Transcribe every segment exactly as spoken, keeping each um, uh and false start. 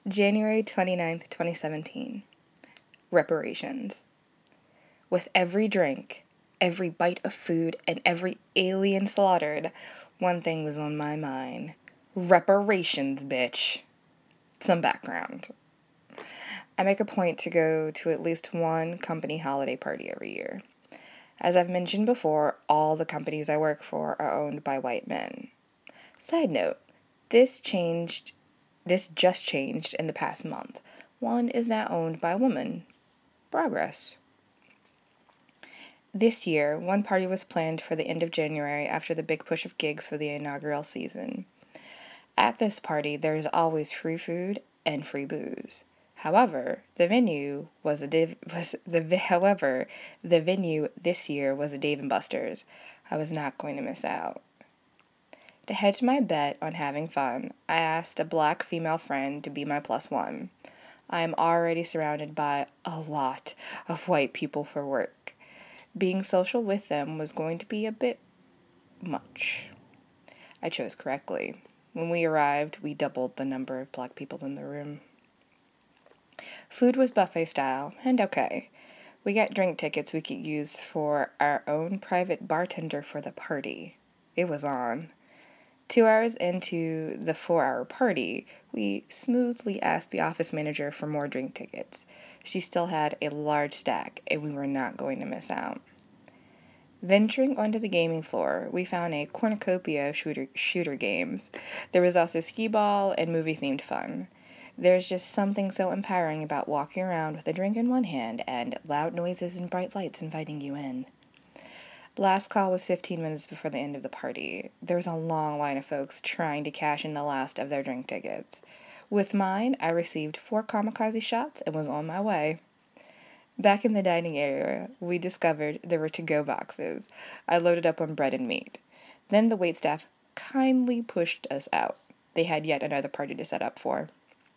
January twenty-ninth, twenty seventeen. Reparations. With every drink, every bite of food, and every alien slaughtered, one thing was on my mind. Reparations, bitch. Some background. I make a point to go to at least one company holiday party every year. As I've mentioned before, all the companies I work for are owned by white men. Side note, this changed, this just changed in the past month. One is now owned by a woman. Progress. This year, one party was planned for the end of January after the big push of gigs for the inaugural season. At this party, there is always free food and free booze. However, the venue was a div- was the however the venue this year was a Dave and Buster's. I was not going to miss out. To hedge my bet on having fun, I asked a black female friend to be my plus one. I am already surrounded by a lot of white people for work. Being social with them was going to be a bit much. I chose correctly. When we arrived, we doubled the number of black people in the room. Food was buffet style, and okay. We got drink tickets we could use for our own private bartender for the party. It was on. Two hours into the four-hour party, we smoothly asked the office manager for more drink tickets. She still had a large stack, and we were not going to miss out. Venturing onto the gaming floor, we found a cornucopia of shooter, shooter games. There was also skee ball and movie-themed fun. There's just something so empowering about walking around with a drink in one hand and loud noises and bright lights inviting you in. Last call was fifteen minutes before the end of the party. There was a long line of folks trying to cash in the last of their drink tickets. With mine, I received four kamikaze shots and was on my way. Back in the dining area, we discovered there were to-go boxes. I loaded up on bread and meat. Then the waitstaff kindly pushed us out. They had yet another party to set up for.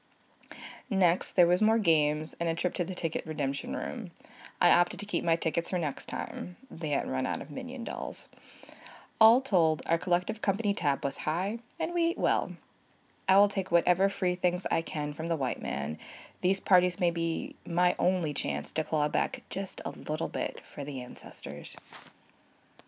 Next, there was more games and a trip to the ticket redemption room. I opted to keep my tickets for next time. They had run out of Minion dolls. All told, our collective company tab was high, and we ate well. I will take whatever free things I can from the white man. These parties may be my only chance to claw back just a little bit for the ancestors.